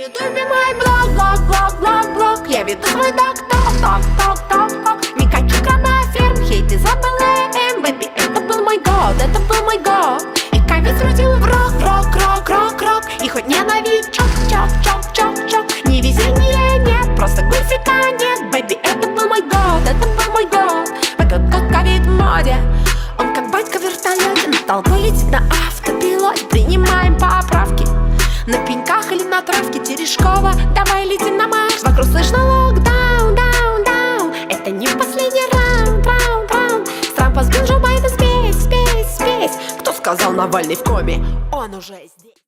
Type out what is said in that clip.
ютубе мой блог. Я веду свой ток. Не хочу граммоферм, хейт и забыла бэби, это был мой год. И ковид крутил в рок. И хоть ненавидь чок. Ни везения нет, просто гульфика нет, бэби, это был мой год. В этот год ковид в моде. Он как батька в вертолете, над толпой летит на автопилоте. Принимаем поправки на пеньках или на травке. Терешкова, давай летим на Марс. Вокруг слышно локдаун, даун. Это не последний раунд. С Трампа сбил Джо Байден, спесь. Кто сказал Навальный в коме? Он уже здесь.